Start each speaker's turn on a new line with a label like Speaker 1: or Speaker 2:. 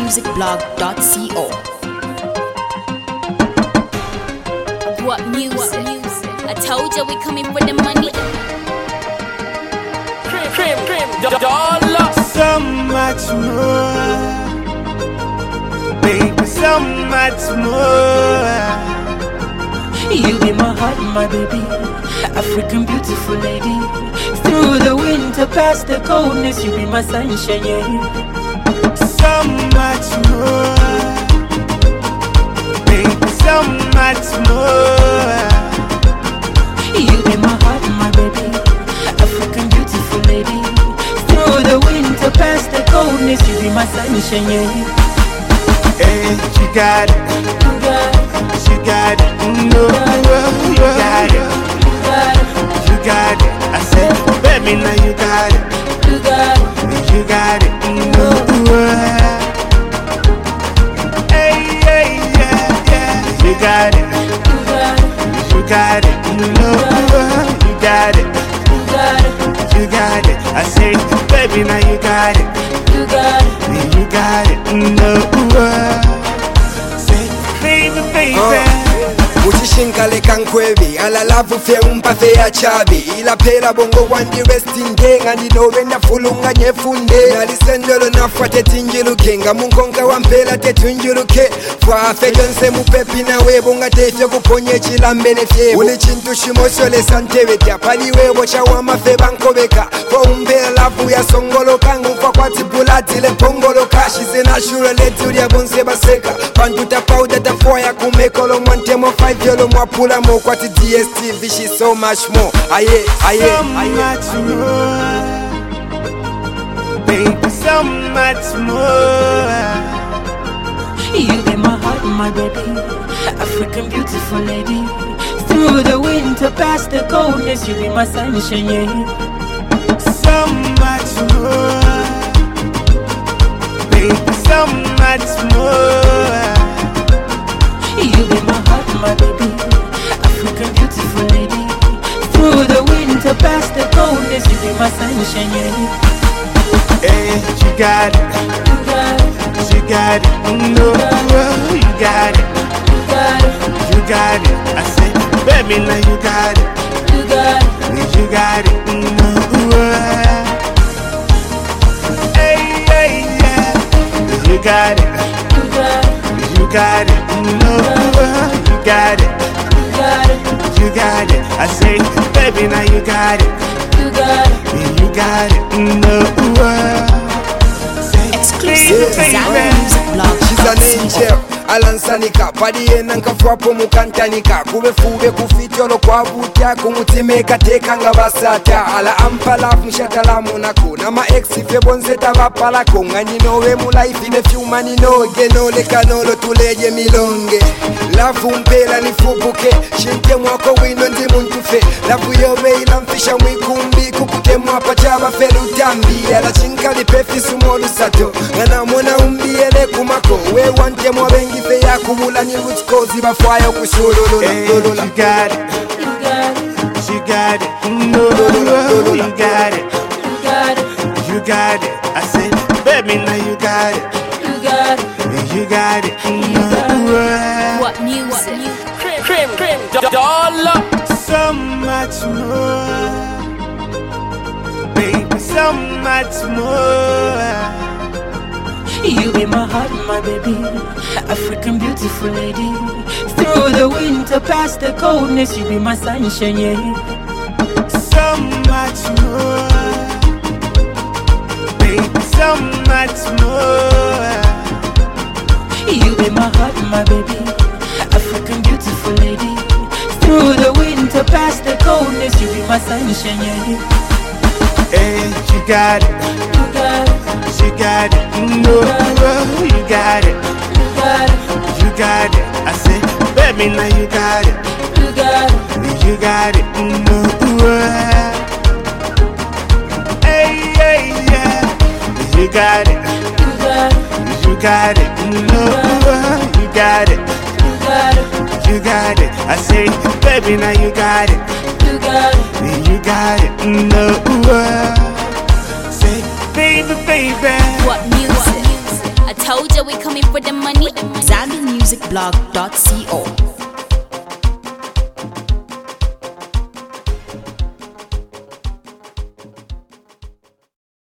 Speaker 1: ZambianMusicBlog.co.
Speaker 2: What music? I told you we coming for the money.
Speaker 3: Dollar. So much more, baby, so much more.
Speaker 4: You be my heart, my baby, African beautiful lady. Through the winter, past the coldness, you be my sunshine, yeah.
Speaker 3: So much more, baby, so much more.
Speaker 4: You be my heart, my baby, African beautiful lady. Through the winter, past the coldness, you be my sunshine, yeah.
Speaker 3: Hey, you got it,
Speaker 4: You got it,
Speaker 3: you got it, no, you got it, you got it. I said, baby, now you got it,
Speaker 4: you got it,
Speaker 3: you got it, no. Hey, hey, yeah, yeah, you got it,
Speaker 4: you got it,
Speaker 3: you got it, no, you got it,
Speaker 4: you got it,
Speaker 3: you got it. I said, baby, now you got it,
Speaker 4: you got it.
Speaker 3: you got it, no. Say, baby, baby.
Speaker 5: Muchishinkale kankwebi ala lavu fe umpafe ya chabi ila pela bongo wandi resting day ngani dobe na fulunga nyefunde nalisendolo nafate tinjilu kenga munkonka wampela tetunjiluke fwafe jonse mupepi na webo nga tefe kuponye chilambene fyebo uli chintu shimoshole santebe pali webo cha wamafe bankobeka kwa umbela lavu ya songolo kangu kwa kwa tipulati le pongolo kashi zena shura letu ya bonse baseka pantuta pauda tafoya kumekolo mwantemo 5 yolo mwapula mo kwa ti DSTV. She's so much more. Aye, aye,
Speaker 3: So
Speaker 5: aye.
Speaker 3: much more, baby, so much more.
Speaker 4: You be my heart, my baby, African beautiful lady. Through the winter, past the coldness, you be my sunshine, yeah.
Speaker 3: So much more, baby, so much more.
Speaker 4: You be my heart, my baby, African beautiful lady. Through the winter, past the coldness, you be my sunshine, yeah.
Speaker 3: Hey, you got it,
Speaker 4: You got it,
Speaker 3: you got it, no, you got it,
Speaker 4: you got it,
Speaker 3: you got it. I said, baby, now you got it,
Speaker 4: you got it.
Speaker 3: you got it, no. Hey, hey, yeah, you got it,
Speaker 4: You got it,
Speaker 3: you got it, no, you got it,
Speaker 4: you got it,
Speaker 3: you got it. I say, baby, now you got it,
Speaker 4: you got it.
Speaker 3: you got it, no. Say,
Speaker 1: Exclusive to
Speaker 3: baby,
Speaker 5: She's an
Speaker 1: ZambianMusicBlog.co.
Speaker 5: angel. alansanika padiye nankafwapo mukantanika kube fube kufitolo kwa butya kumutimeka teka nga basata ala ampalafu mshatalamu nako nama exife bonzeta bapalako nganyinowe mu life ine fyumani noge noleka nolo tuleje milonge lafu mpela nifubuke shinte mwako wino ndi muntufe lafu yobe ila mfisha mwikumbi kukute mwapa chaba felu tambi ala chinkali pefi sumolu sato ngana mwana umbiele kumako we wante mwabengi fe ya kumula ni mutikozi bafwayo kushululu
Speaker 3: hey, you got it,
Speaker 4: You got it,
Speaker 3: you got it, no, you got it,
Speaker 4: you got it,
Speaker 3: you got it. I said, baby, now you got it,
Speaker 4: you got it.
Speaker 3: you got it, no.
Speaker 2: What music?
Speaker 3: Dollar. So much more, baby, so much more.
Speaker 4: You be my heart, my baby, African beautiful lady. Through the winter, past the coldness, you be my sunshine, yeah.
Speaker 3: So much more, baby, so much more.
Speaker 4: You be my heart, my baby, African beautiful lady. Through the winter, past the coldness, you be my sunshine, yeah.
Speaker 3: Hey, you got it,
Speaker 4: You got it,
Speaker 3: you got it, no, you got it,
Speaker 4: you got it,
Speaker 3: you got it. I said, baby, now you got it,
Speaker 4: you got it.
Speaker 3: you got it, no. Hey, hey, yeah, you got it,
Speaker 4: You got it,
Speaker 3: you got it, no, you got it,
Speaker 4: you got it,
Speaker 3: you got it. I say, baby, now you got it,
Speaker 4: you got it.
Speaker 3: you got it, no. Say, baby, baby.
Speaker 2: What music? I told you we coming coming for the money.
Speaker 1: ZambianMusicBlog.co